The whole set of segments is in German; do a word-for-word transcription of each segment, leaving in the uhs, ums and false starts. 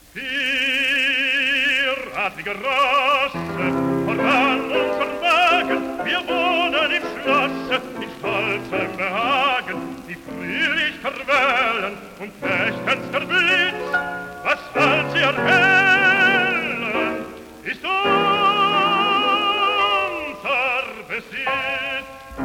Vierradlige Rosse, voran unseren Wagen, wir wohnen im Schlosse, in stolzem Behagen, die fröhlich verwellen und fechtens der Blitz, was halt sie erhellen, ist unser Besitz.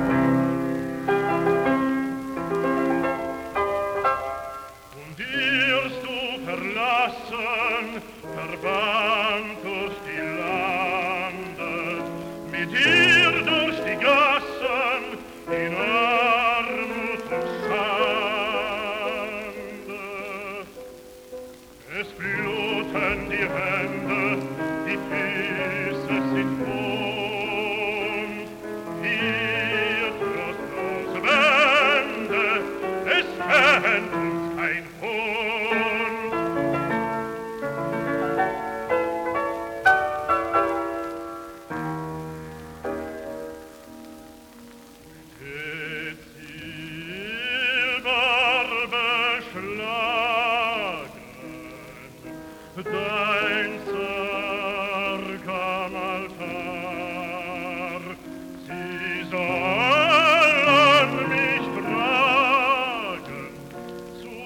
Und irrst du verlassen, verbannt durch die Lande, mit ihr durch die Gassen, in Armut und Sande. Es bluten die Hände, die Füße sind wund, wir trostlos Wände, es kennt uns kein Hund. Mit Silber beschlagen, dein Sarg am Altar, sie sollen mich tragen zu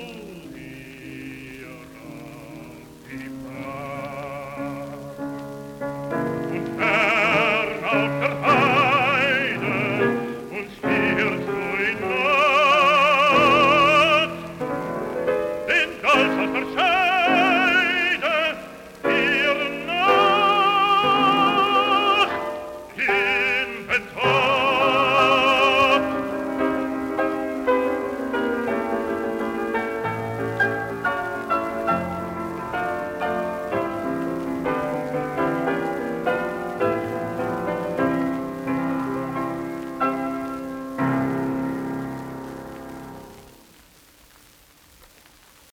ihr auf die Fahrt. Und fern auf der Heide uns spürst du in Not den Golf aus der Schar.